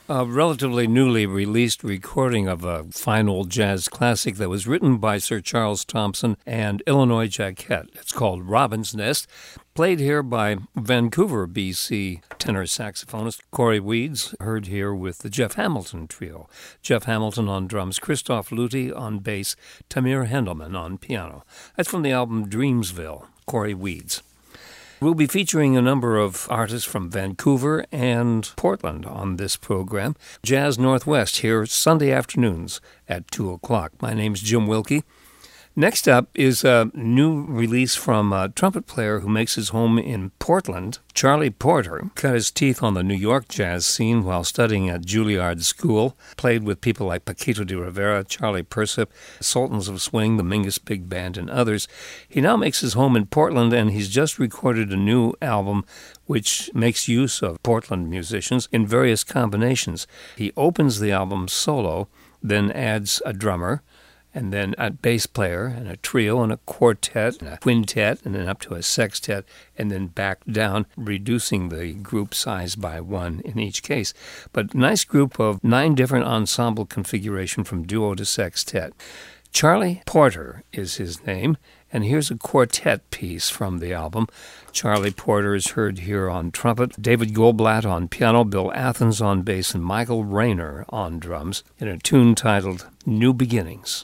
A relatively newly released recording of a fine old jazz classic that was written by Sir Charles Thompson and Illinois Jacquet. It's called Robin's Nest, played here by Vancouver, BC tenor saxophonist Corey Weeds, heard here with the Jeff Hamilton Trio. Jeff Hamilton on drums, Christoph Luthi on bass, Tamir Hendelman on piano. That's from the album Dreamsville, Corey Weeds. We'll be featuring a number of artists from Vancouver and Portland on this program. Jazz Northwest here Sunday afternoons at 2 o'clock. My name's Jim Wilkie. Next up is a new release from a trumpet player who makes his home in Portland. Charlie Porter cut his teeth on the New York jazz scene while studying at Juilliard School. Played with people like Paquito de Rivera, Charlie Persip, Sultans of Swing, the Mingus Big Band, and others. He now makes his home in Portland, and he's just recorded a new album which makes use of Portland musicians in various combinations. He opens the album solo, then adds a drummer, and then a bass player, and a trio, and a quartet, and a quintet, and then up to a sextet, and then back down, reducing the group size by one in each case. But nice group of 9 different ensemble configuration from duo to sextet. Charlie Porter is his name, and here's a quartet piece from the album. Charlie Porter is heard here on trumpet, David Goldblatt on piano, Bill Athens on bass, and Michael Rayner on drums, in a tune titled New Beginnings.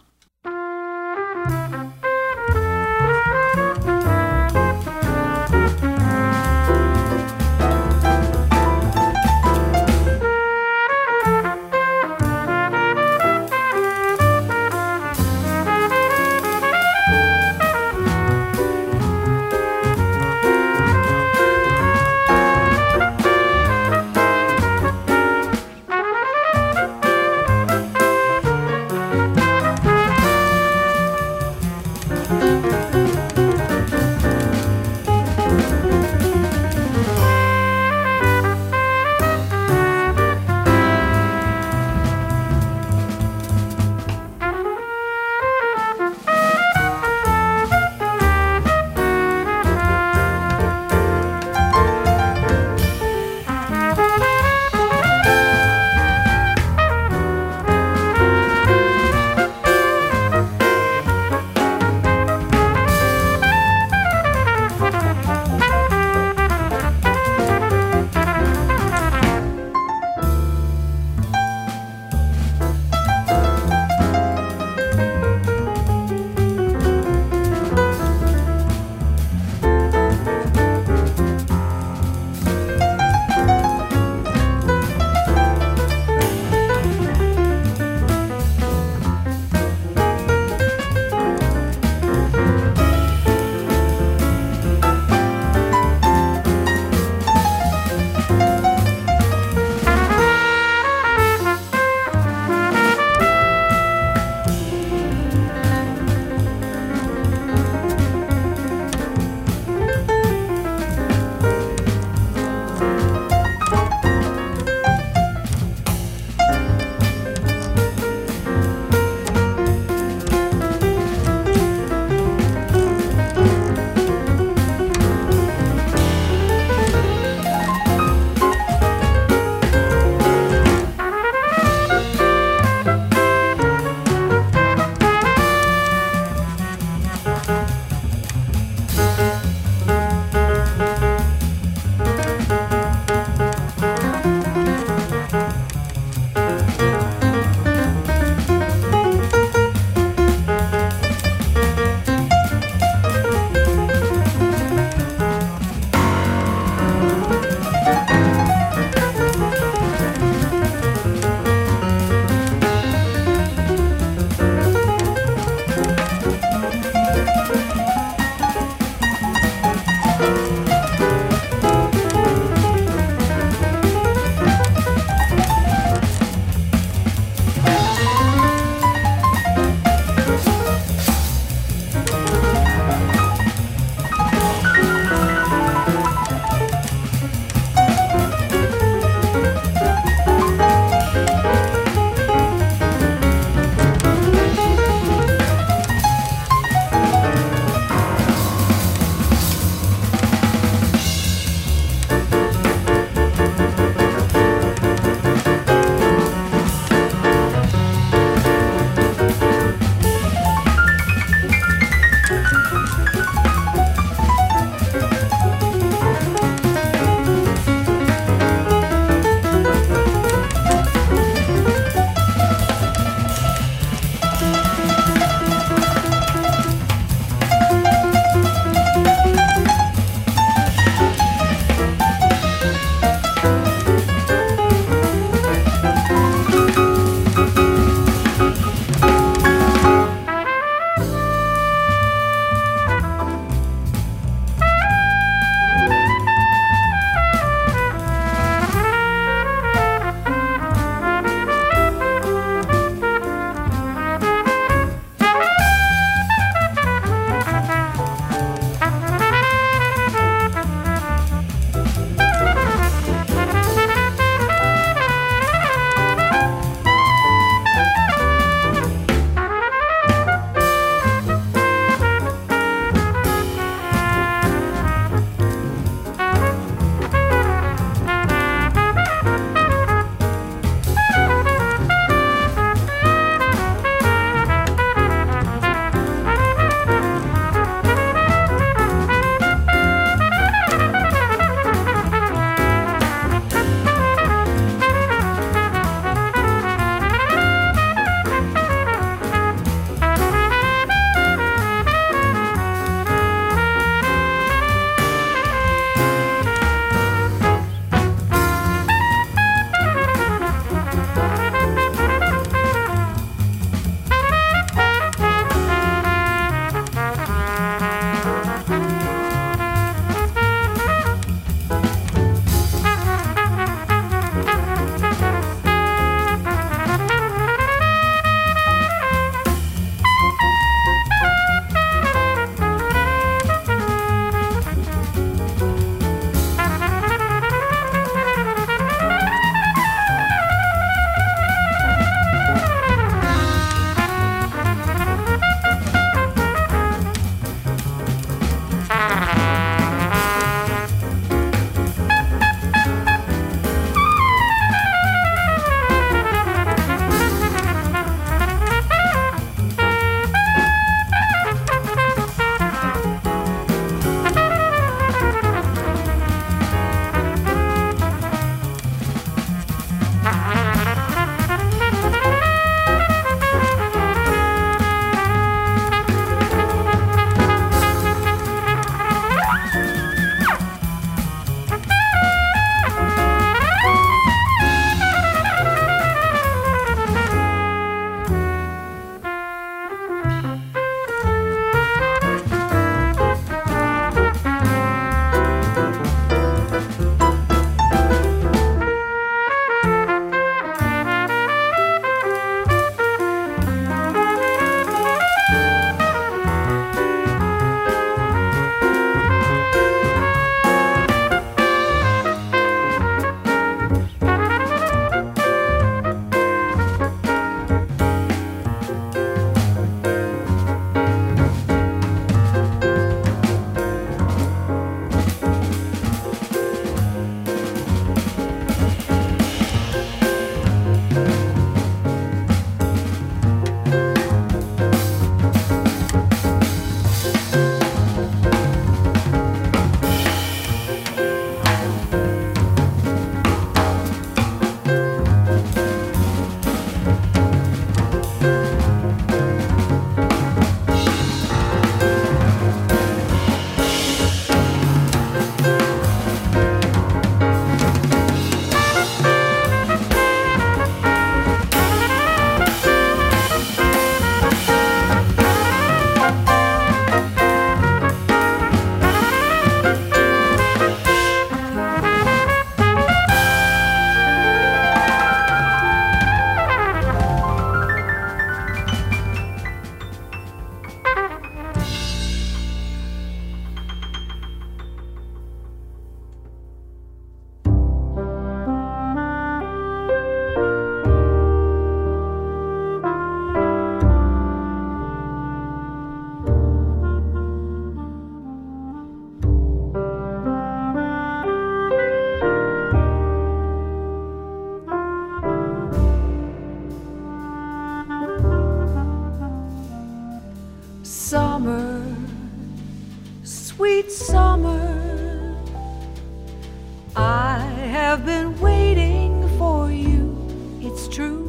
have been waiting for you, it's true.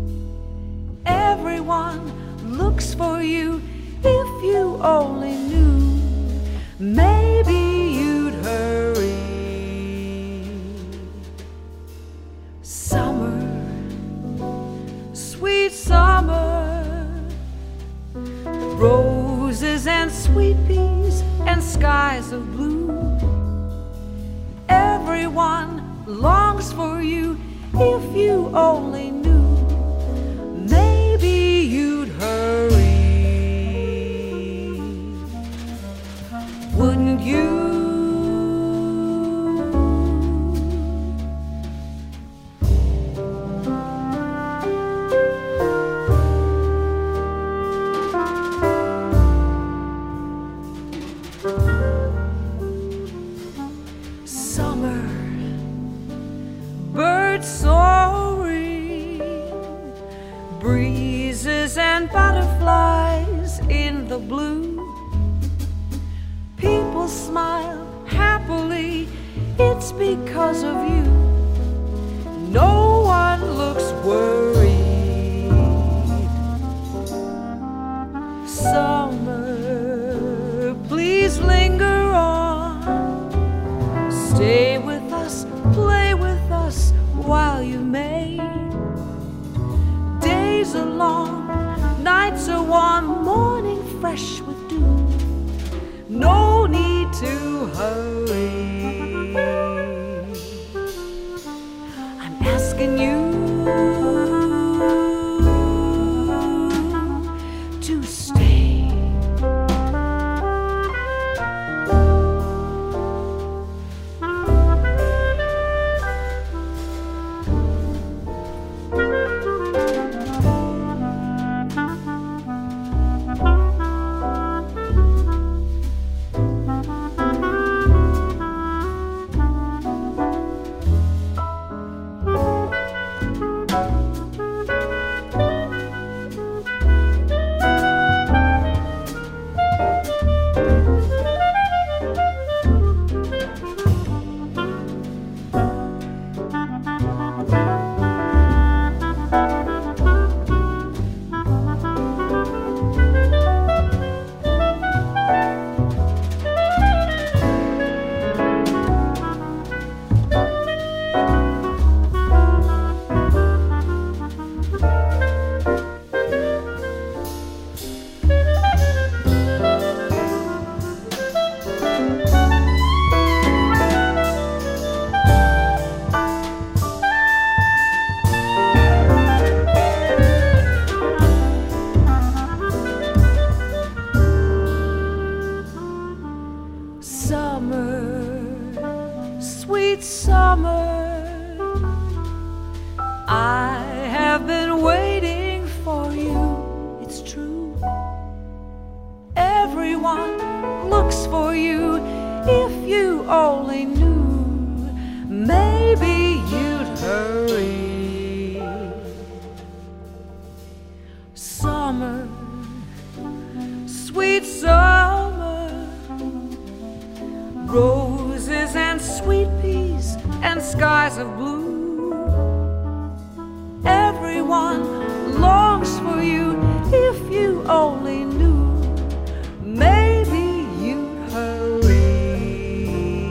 Everyone looks for you. If you only knew, maybe you'd hurry. Summer, sweet summer, roses and sweet peas and skies of blue. Everyone longs for you. If you only knew, maybe you'd hurry. Wouldn't you? Summer, birds soaring, breezes and butterflies in the blue. People smile happily, it's because of you. No one looks worried. Summer, please linger on. Stay with us, play with us while you may. Days are long, nights are warm, morning fresh with dew. No need to hurry. I'm asking you to stay. Summer, sweet summer, I have been waiting for you, it's true. Everyone looks for you. If you only knew, maybe you'd hurry. Summer, sweet summer, roses and sweet peas and skies of blue. Everyone longs for you. If you only knew, maybe you'd hurry.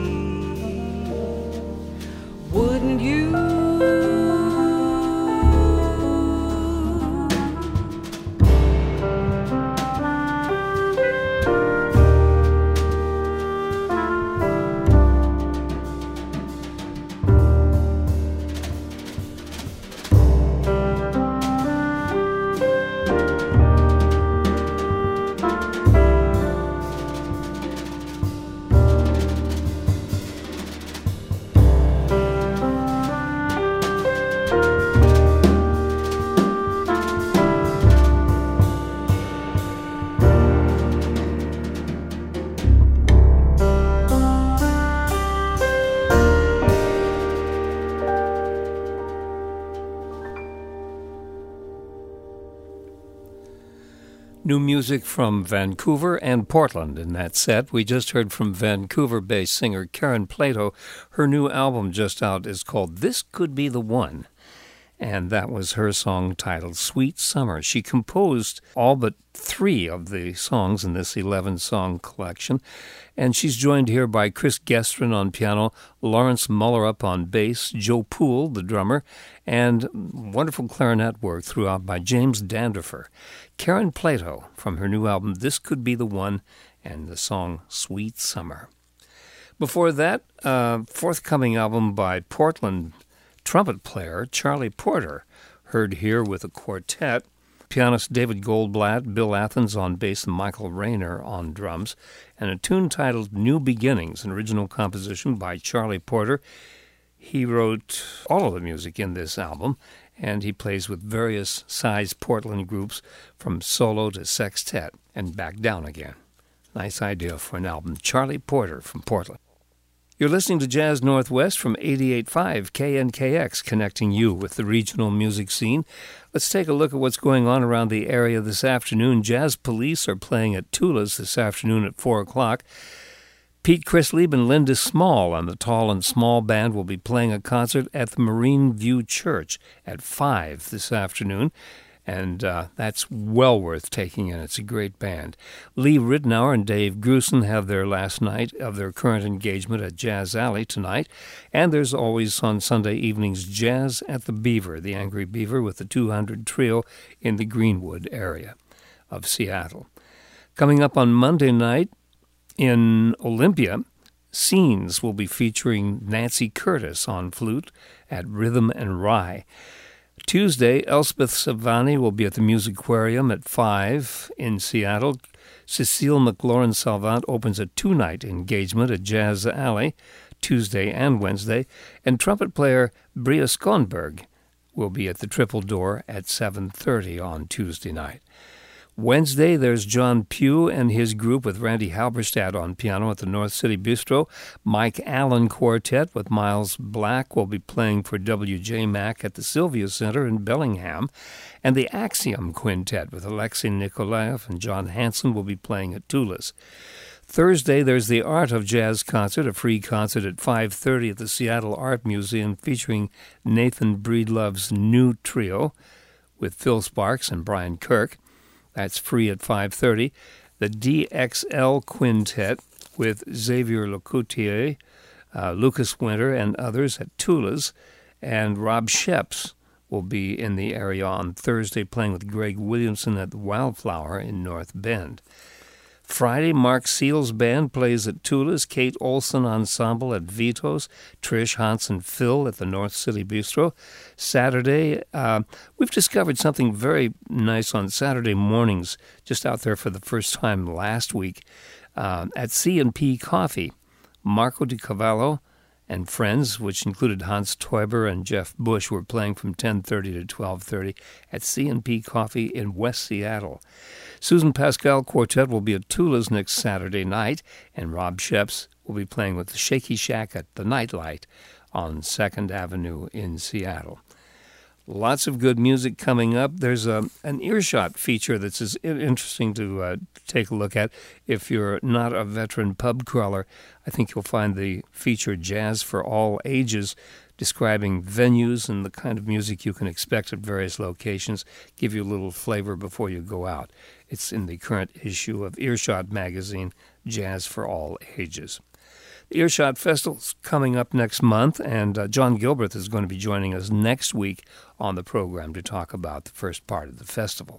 Wouldn't you? New music from Vancouver and Portland in that set. We just heard from Vancouver-based singer Karen Plato. Her new album just out is called This Could Be the One. And that was her song titled Sweet Summer. She composed all but 3 of the songs in this 11-song collection. And she's joined here by Chris Gestrin on piano, Lawrence Mullerup on bass, Joe Poole, the drummer, and wonderful clarinet work throughout by James Danderfer. Karen Plato from her new album This Could Be the One, and the song Sweet Summer. Before that, forthcoming album by Portland trumpet player Charlie Porter, heard here with a quartet. Pianist David Goldblatt, Bill Athens on bass, and Michael Rayner on drums, and a tune titled New Beginnings, an original composition by Charlie Porter. He wrote all of the music in this album, and he plays with various size Portland groups from solo to sextet and back down again. Nice idea for an album. Charlie Porter from Portland. You're listening to Jazz Northwest from 88.5 KNKX, connecting you with the regional music scene. Let's take a look at what's going on around the area this afternoon. Jazz Police are playing at Tula's this afternoon at 4 o'clock. Pete Chrislieb and Linda Small on the Tall and Small Band will be playing a concert at the Marine View Church at 5 this afternoon. And that's well worth taking in. It's a great band. Lee Ridnour and Dave Grusin have their last night of their current engagement at Jazz Alley tonight. And there's always on Sunday evenings Jazz at the Beaver, the Angry Beaver, with the 200 Trio in the Greenwood area of Seattle. Coming up on Monday night in Olympia, Scenes will be featuring Nancy Curtis on flute at Rhythm and Rye. Tuesday, Elspeth Savani will be at the Musicquarium at 5 in Seattle. Cecile McLaurin-Salvant opens a 2-night engagement at Jazz Alley, Tuesday and Wednesday, and trumpet player Bria Skonberg will be at the Triple Door at 7:30 on Tuesday night. Wednesday, there's John Pugh and his group with Randy Halberstadt on piano at the North City Bistro. Mike Allen Quartet with Miles Black will be playing for W.J. Mack at the Sylvia Center in Bellingham. And the Axiom Quintet with Alexei Nikolaev and John Hansen will be playing at Tula's. Thursday, there's the Art of Jazz concert, a free concert at 5:30 at the Seattle Art Museum featuring Nathan Breedlove's new trio with Phil Sparks and Brian Kirk. That's free at 5:30. The DXL Quintet with Xavier Lecoutier, Lucas Winter, and others at Tula's. And Rob Sheps will be in the area on Thursday playing with Greg Williamson at the Wildflower in North Bend. Friday, Mark Seal's band plays at Tula's, Kate Olson Ensemble at Vito's, Trish Hansen Phil at the North City Bistro. Saturday, we've discovered something very nice on Saturday mornings, just out there for the first time last week, at C&P Coffee. Marco Di Cavallo and friends, which included Hans Teuber and Jeff Bush, were playing from 10:30 to 12:30 at C&P Coffee in West Seattle. Susan Pascal Quartet will be at Tula's next Saturday night, and Rob Sheps will be playing with the Shaky Shack at the Nightlight on 2nd Avenue in Seattle. Lots of good music coming up. There's an Earshot feature that's interesting to take a look at. If you're not a veteran pub crawler, I think you'll find the feature Jazz for All Ages, describing venues and the kind of music you can expect at various locations, give you a little flavor before you go out. It's in the current issue of Earshot magazine, Jazz for All Ages. The Earshot Festival's coming up next month, and John Gilbreth is going to be joining us next week on the program to talk about the first part of the festival.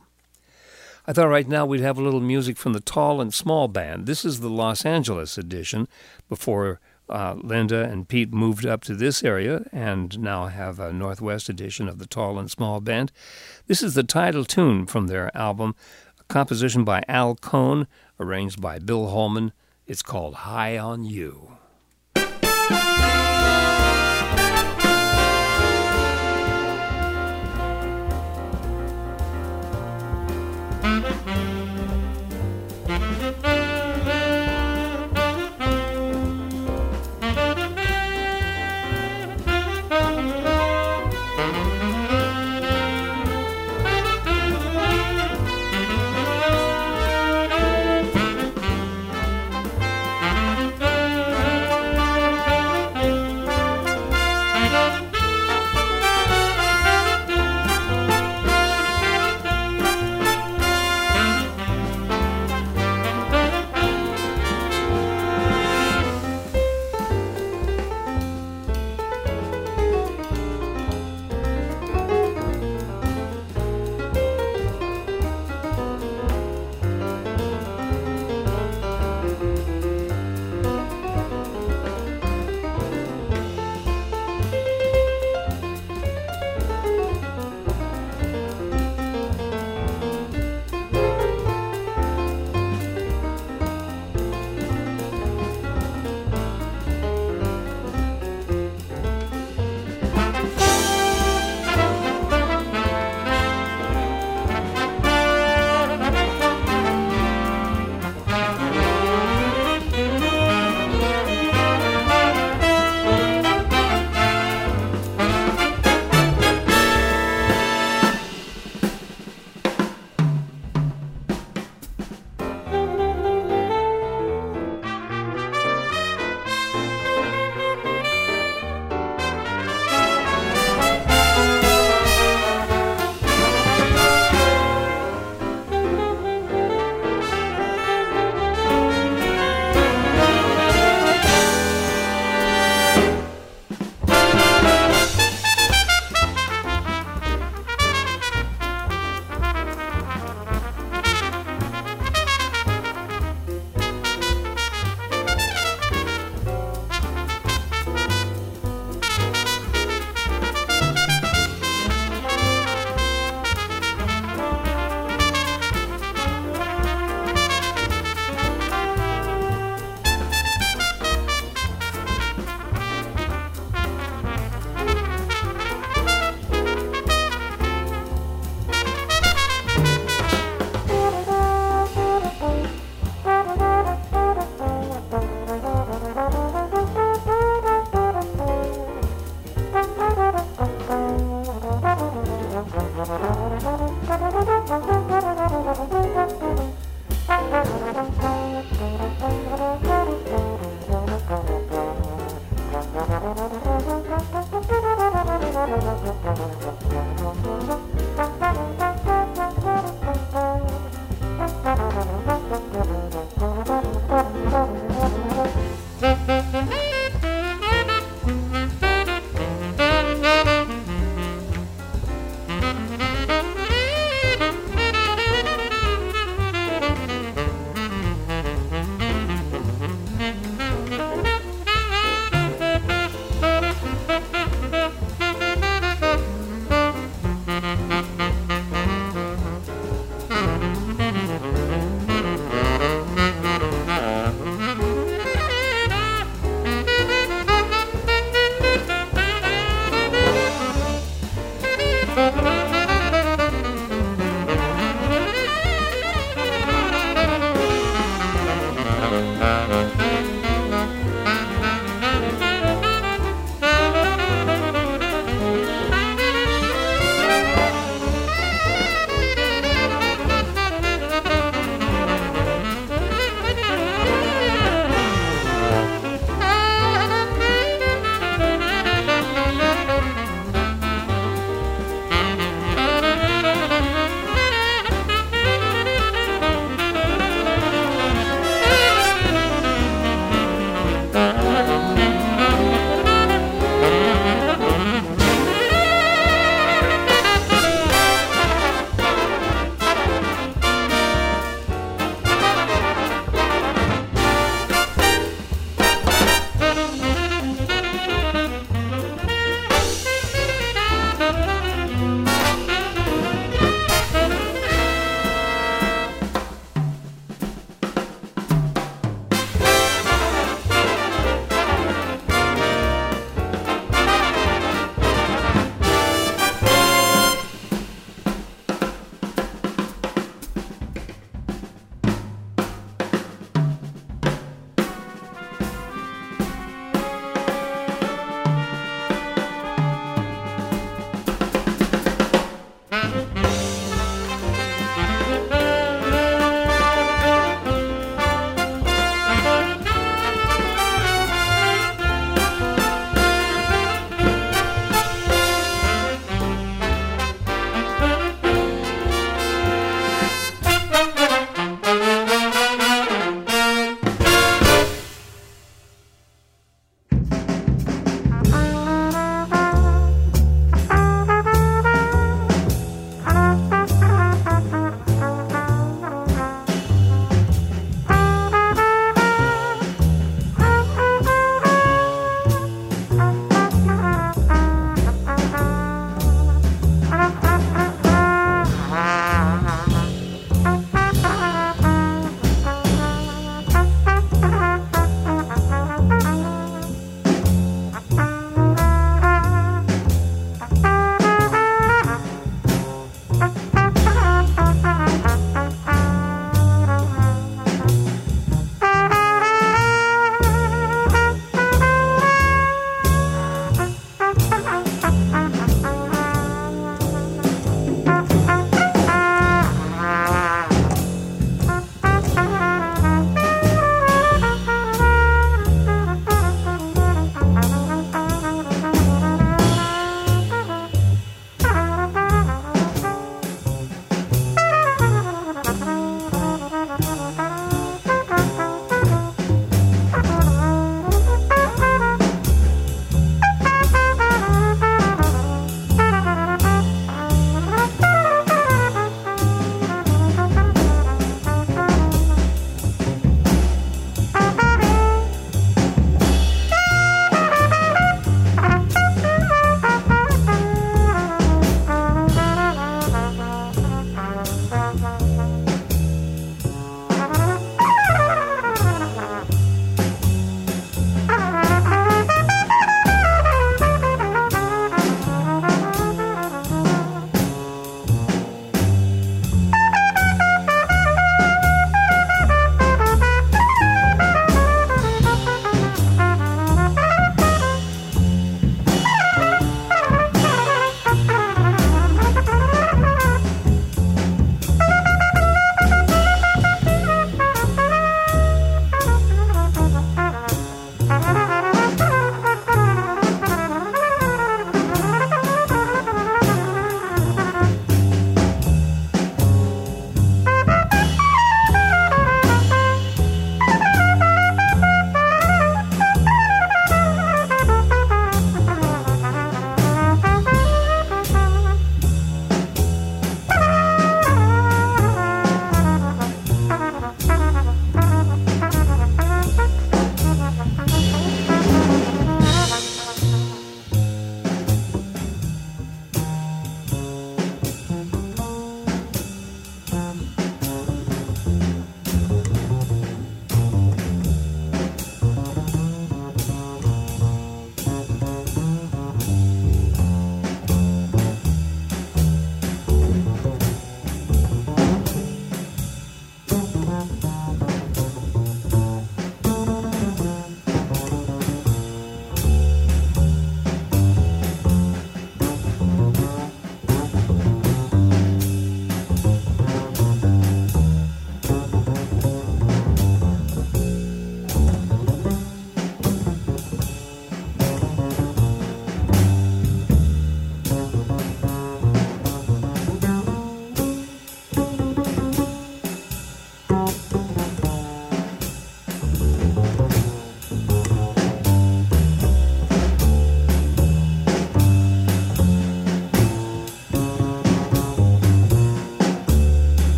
I thought right now we'd have a little music from the Tall and Small Band. This is the Los Angeles edition before Linda and Pete moved up to this area and now have a Northwest edition of the Tall and Small Band. This is the title tune from their album, a composition by Al Cohn, arranged by Bill Holman. It's called High on You.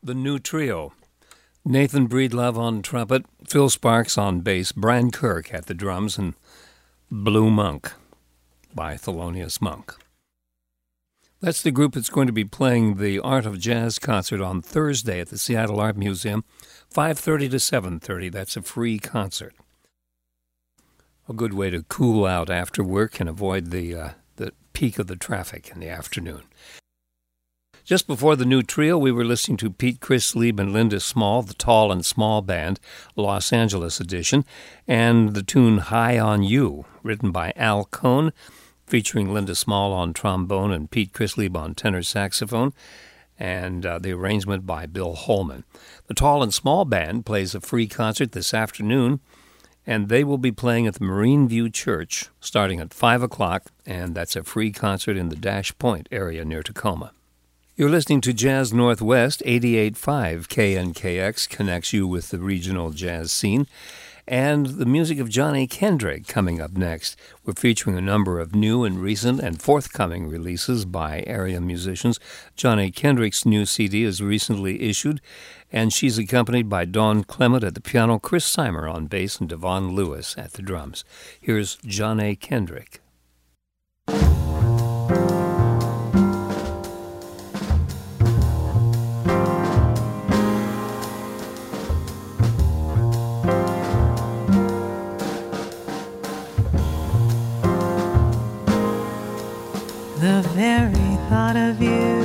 The New Trio. Nathan Breedlove on trumpet, Phil Sparks on bass, Brian Kirk at the drums, and Blue Monk by Thelonious Monk. That's the group that's going to be playing the Art of Jazz concert on Thursday at the Seattle Art Museum, 5:30 to 7:30. That's a free concert. A good way to cool out after work and avoid the peak of the traffic in the afternoon. Just before the New Trio, we were listening to Pete Chrislieb and Linda Small, the Tall and Small Band, Los Angeles edition, and the tune High on You, written by Al Cohn, featuring Linda Small on trombone and Pete Chrislieb on tenor saxophone, and the arrangement by Bill Holman. The Tall and Small Band plays a free concert this afternoon, and they will be playing at the Marine View Church starting at 5 o'clock, and that's a free concert in the Dash Point area near Tacoma. You're listening to Jazz Northwest. 88.5 KNKX connects you with the regional jazz scene. And the music of Johnny Kendrick coming up next. We're featuring a number of new and recent and forthcoming releases by area musicians. Johnny Kendrick's new CD is recently issued, and she's accompanied by Dawn Clement at the piano, Chris Seimer on bass, and Devon Lewis at the drums. Here's Johnny Kendrick. The very thought of you,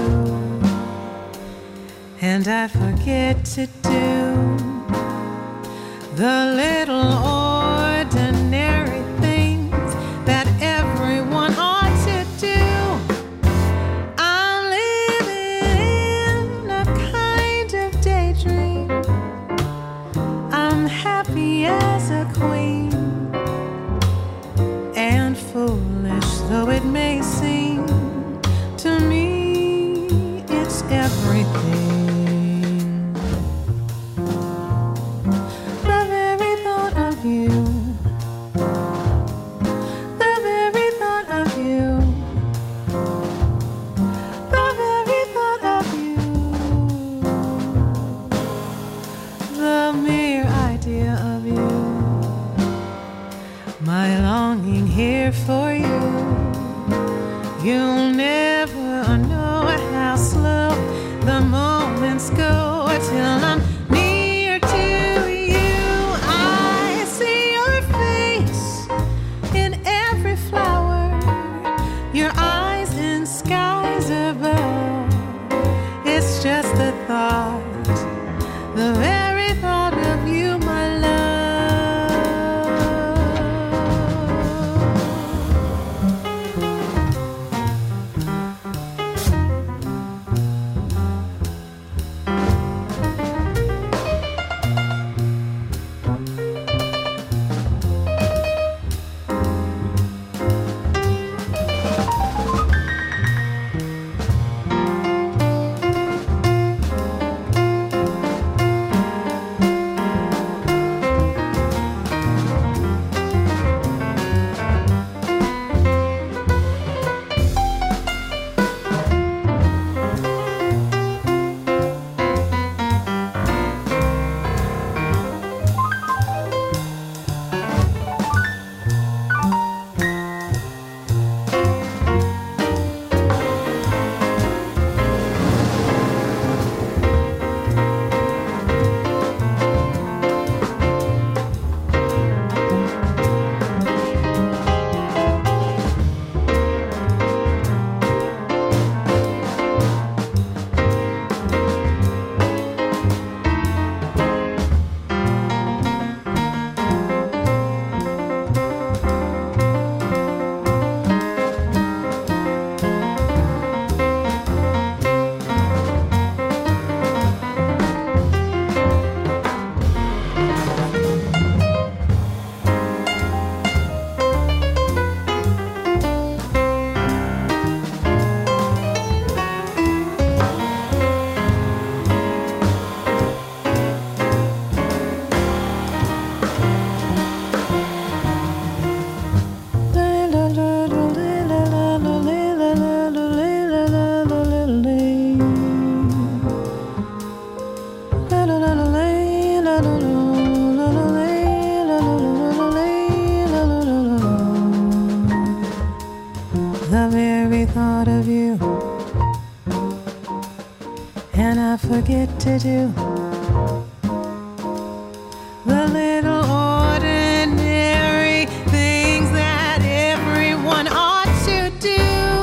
and I forget to do the little ordinary things that everyone ought to do. I'm living in a kind of daydream. I'm happy as a queen, and foolish though it may seem, to me, it's everything. The very thought of you, the very thought of you, the very thought of you, the mere idea of you, my longing here for you. You'll never know how slow the moments go till I'm near to you. I see your face in every flower, your eyes in skies above. It's just the thought, the very thought of you, my love. thought of you, and I forget to do the little ordinary things that everyone ought to do.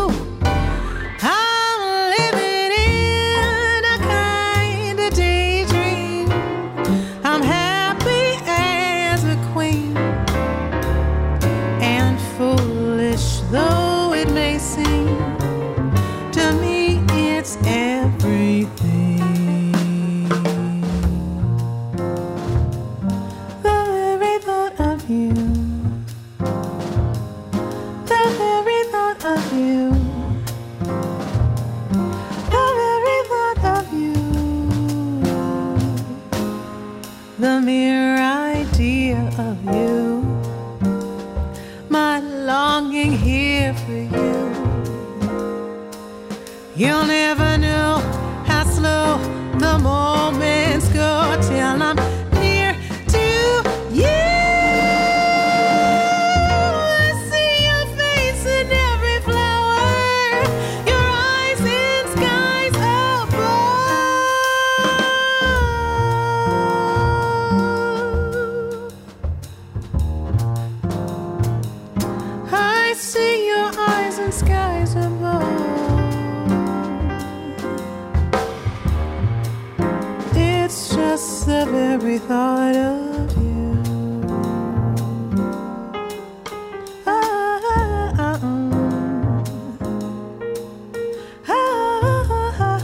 I'm living in a kind of daydream. I'm happy as a queen, and foolish though it may seem, to me it's everything. The very thought of you, the very thought of you, the very thought of you, the mere idea of you, my longing here for you. You'll never know how slow the moments go till I'm near to you. I see your face in every flower, your eyes in skies above. I see your eyes in skies above. It's just the very thought of you. Ah, ah, ah, ah, ah,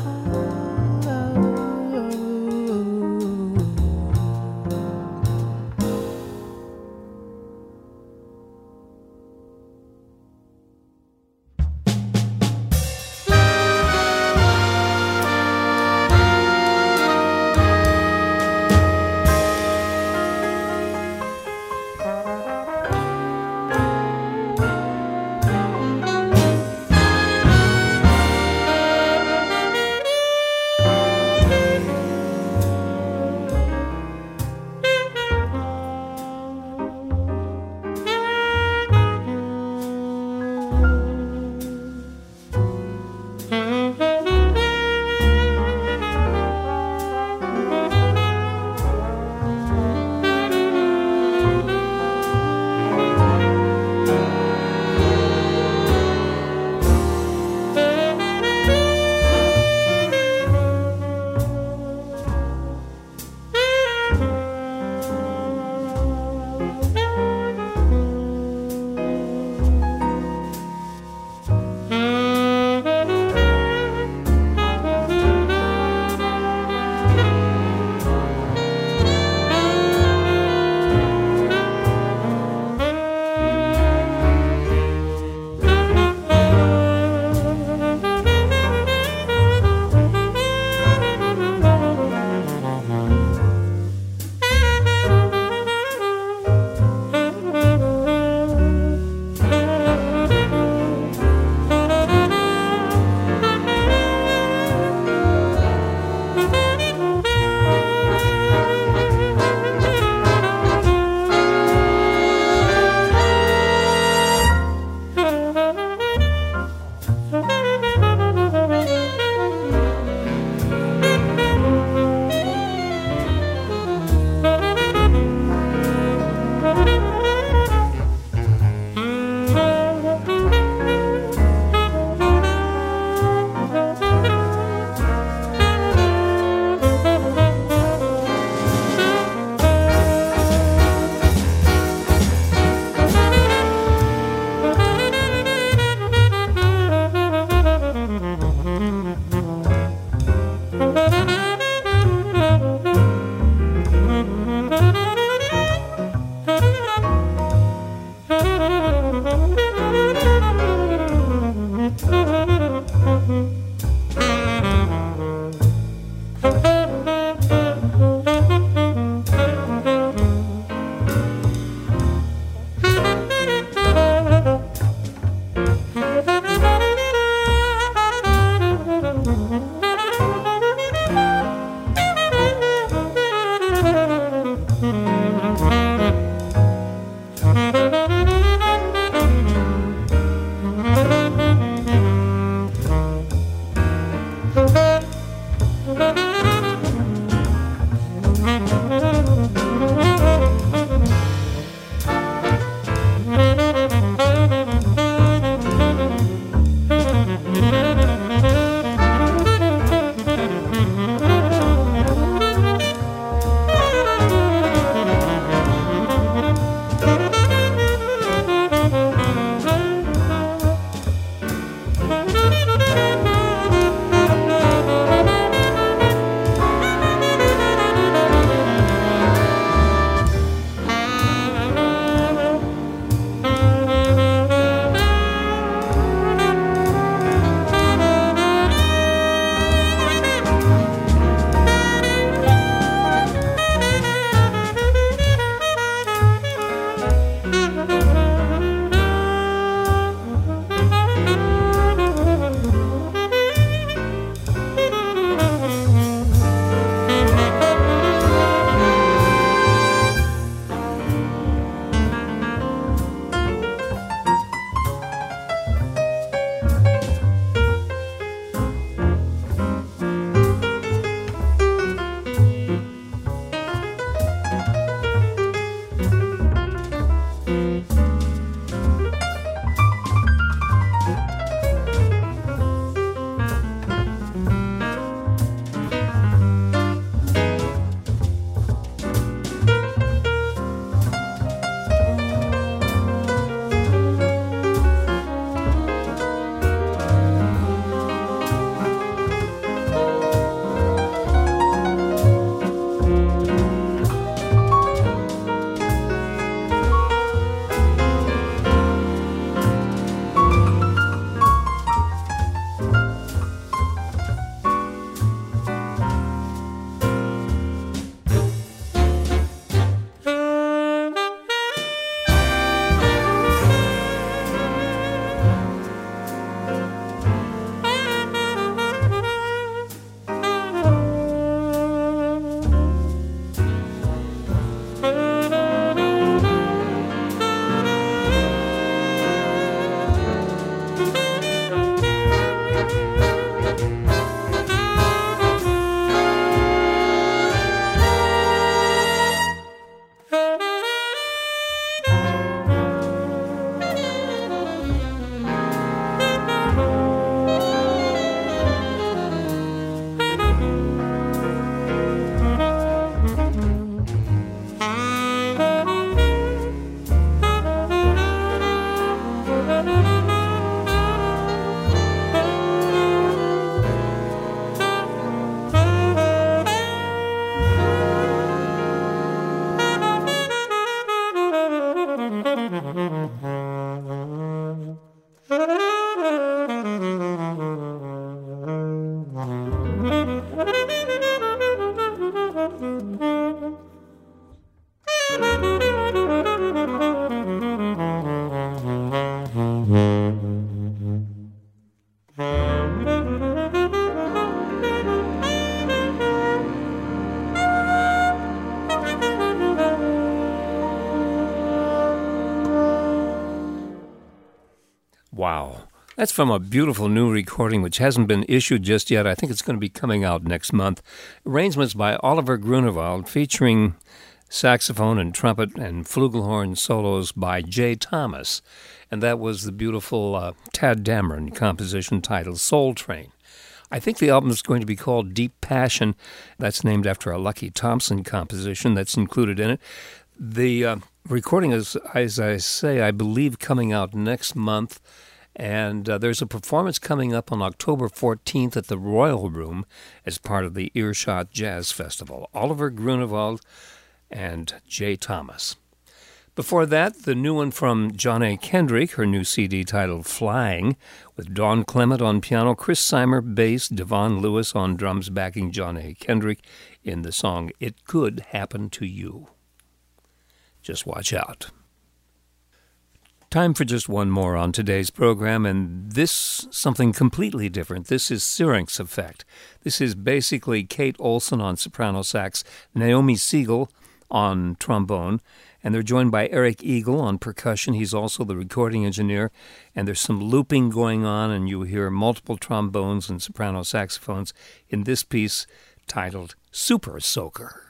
That's from a beautiful new recording which hasn't been issued just yet. I think it's going to be coming out next month. Arrangements by Oliver Grunewald featuring saxophone and trumpet and flugelhorn solos by Jay Thomas. And that was the beautiful Tad Dameron composition titled Soul Train. I think the album is going to be called Deep Passion. That's named after a Lucky Thompson composition that's included in it. The recording is, as I say, I believe coming out next month. And there's a performance coming up on October 14th at the Royal Room as part of the Earshot Jazz Festival. Oliver Grunewald and Jay Thomas. Before that, the new one from Johnny Kendrick, her new CD titled Flying, with Dawn Clement on piano, Chris Seimer bass, Devon Lewis on drums backing Johnny Kendrick in the song It Could Happen to You. Just watch out. Time for just one more on today's program, and this something completely different. This is Syrinx Effect. This is basically Kate Olson on soprano sax, Naomi Siegel on trombone, and they're joined by Eric Eagle on percussion. He's also the recording engineer, and there's some looping going on, and you hear multiple trombones and soprano saxophones in this piece titled Super Soaker.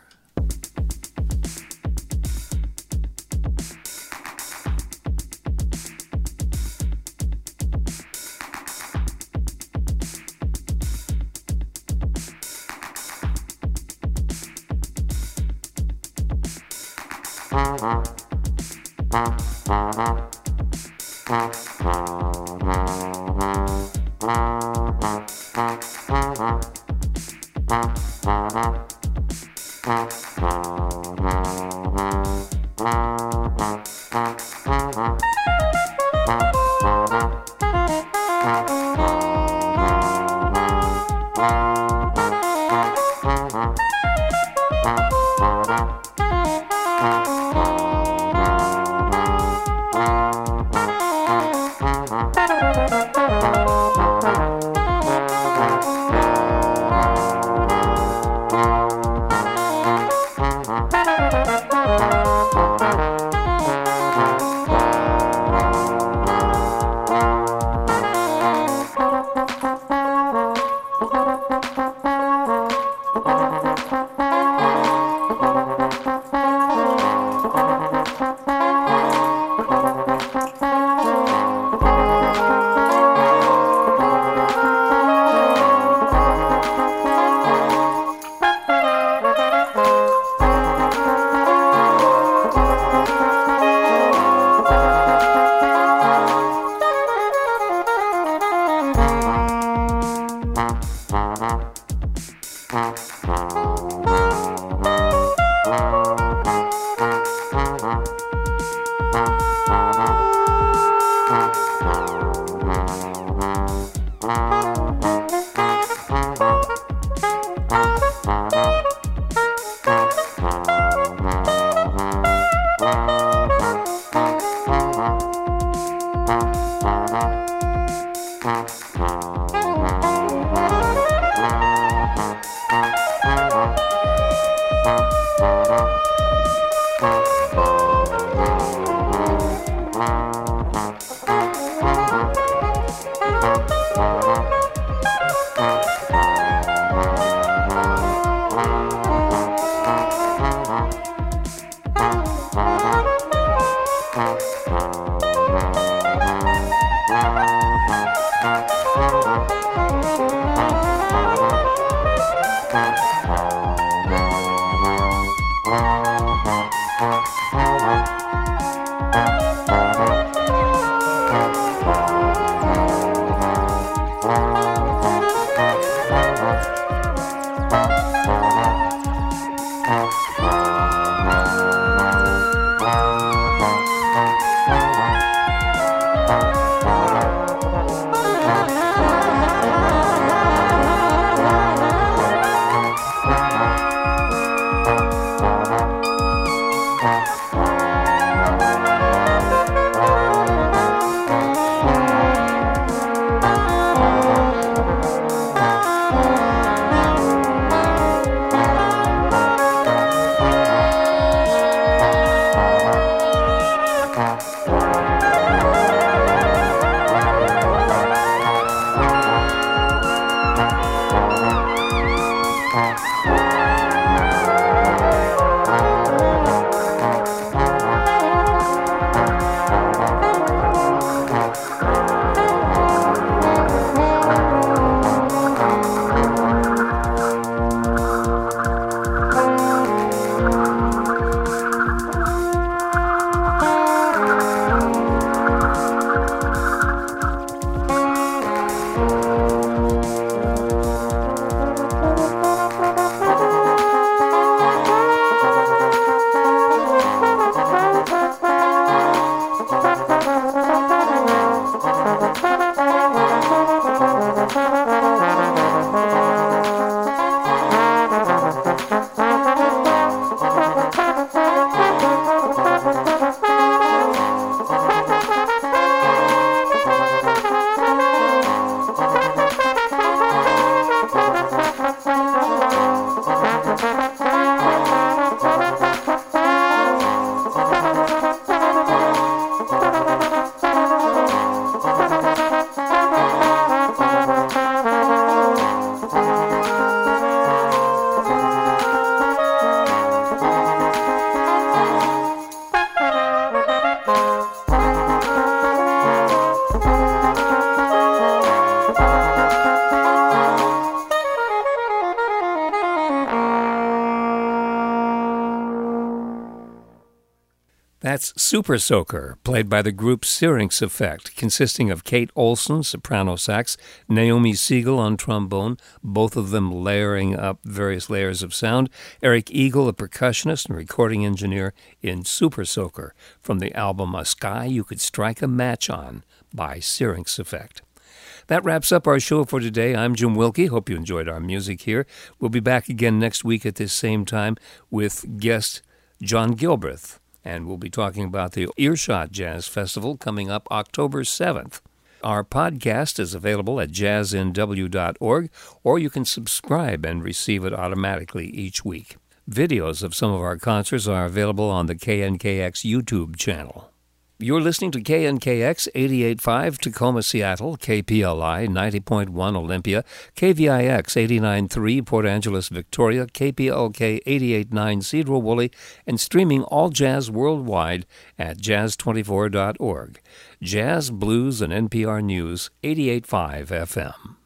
That's Super Soaker, played by the group Syrinx Effect, consisting of Kate Olson, soprano sax, Naomi Siegel on trombone, both of them layering up various layers of sound, Eric Eagle, a percussionist and recording engineer in Super Soaker, from the album A Sky You Could Strike a Match On by Syrinx Effect. That wraps up our show for today. I'm Jim Wilkie. Hope you enjoyed our music here. We'll be back again next week at this same time with guest John Gilbreth. And we'll be talking about the Earshot Jazz Festival coming up October 7th. Our podcast is available at jazznw.org, or you can subscribe and receive it automatically each week. Videos of some of our concerts are available on the KNKX YouTube channel. You're listening to KNKX 88.5 Tacoma, Seattle, KPLI 90.1 Olympia, KVIX 89.3 Port Angeles, Victoria, KPLK 88.9 Cedro-Woolley, and streaming all jazz worldwide at jazz24.org. Jazz, blues, and NPR News 88.5 FM.